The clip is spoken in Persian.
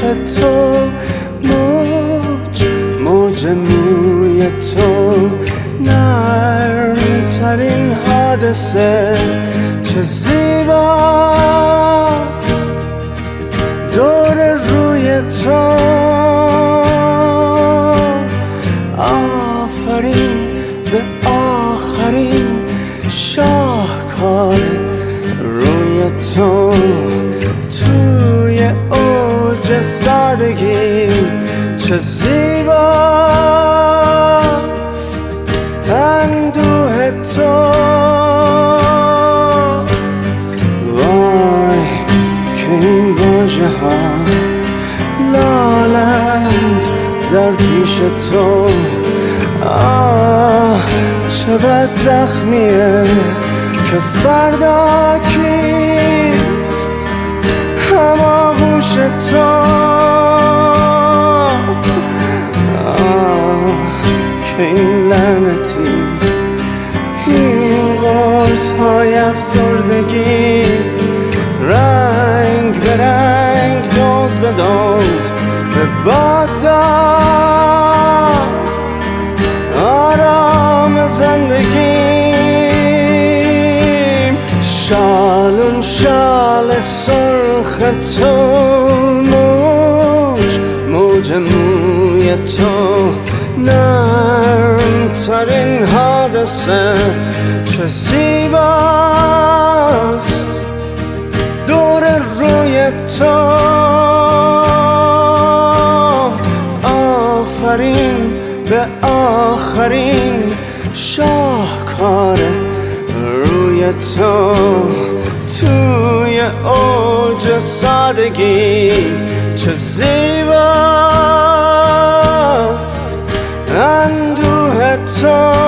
تو، موج موی تو، نرم ترین حادثه چه زیباست دور روی تو. آفرین به آخرین شاهکار روی تو، توی اوج سادگی چه زیباست اندوه تو. وای که این واژه ها لالند در پیش تو. چه بد زخمیه که فردا کیست هماغوش تو. که این لعنتی، این قرص های افسردگی، رنگ به رنگ، دوز به دوز به باد داد آرام زندگیم. شالون شال سرخ تو، موج موی تو، نرم ترین حادثه چه زیباست دور روی تو. آفرین به آخرین شاهکار روی تو، توی اوج سادگی چه زیباست اندوه تو.